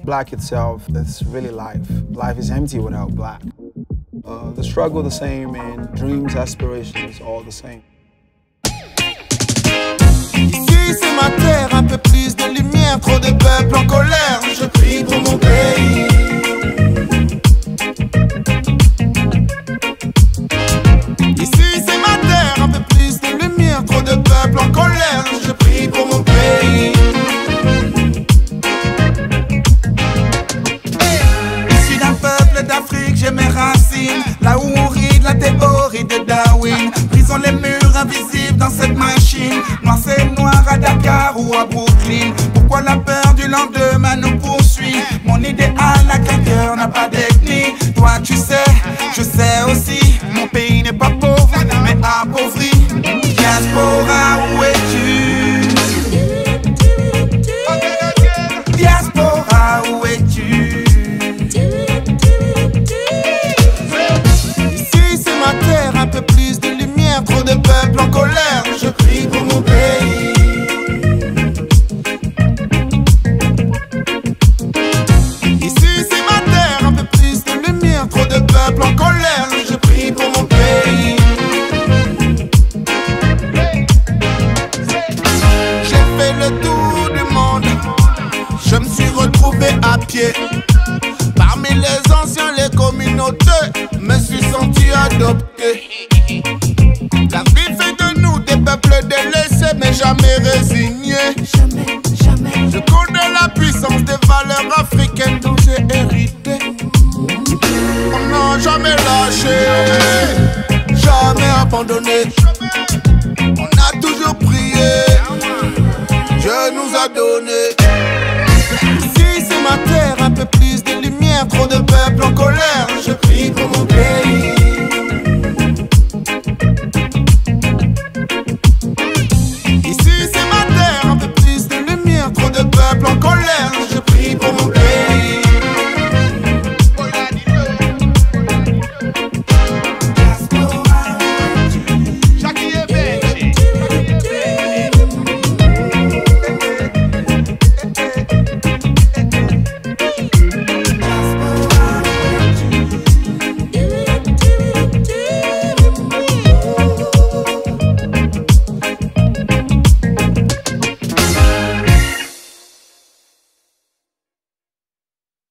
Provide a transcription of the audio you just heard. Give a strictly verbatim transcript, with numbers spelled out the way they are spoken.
Black itself, it's really life. Life is empty without black. Uh, the struggle the same and dreams, aspirations, all the same. Ici c'est ma terre, un peu plus de lumière, trop de peuples en colère. Je prie pour mon pays. Ici c'est ma terre, un peu plus de lumière, trop de peuples en colère. Je prie pour mon pays. Issu d'un peuple d'Afrique, j'ai mes racines. Là où on rit de la théorie de Darwin. Brisons les murs invisibles dans cette machine. Noir c'est noir à Dakar ou à Brooklyn. Pourquoi la peur du lendemain nous poursuit? Mon idéal n'a qu'un cœur, n'a pas d'ethnie. Toi tu sais, je sais aussi. Mon pays n'est pas pauvre, mais appauvri. Diaspora, où es-tu? Diaspora, où es-tu? Ici c'est ma terre, un peu plus de lumière, trop de peuples en colère. Je prie pour mon pays. Ici c'est ma terre, un peu plus de lumière, trop de peuples en colère. Je prie pour mon pays. J'ai fait le tour du monde, je me suis retrouvé à pied. Parmi les anciens, les communautés, me suis senti adopté. La vie fait de nous des peuples délaissés, mais jamais résignés. Jamais, jamais. Je connais la puissance des valeurs africaines dont j'ai hérité. On n'a jamais lâché, jamais abandonné.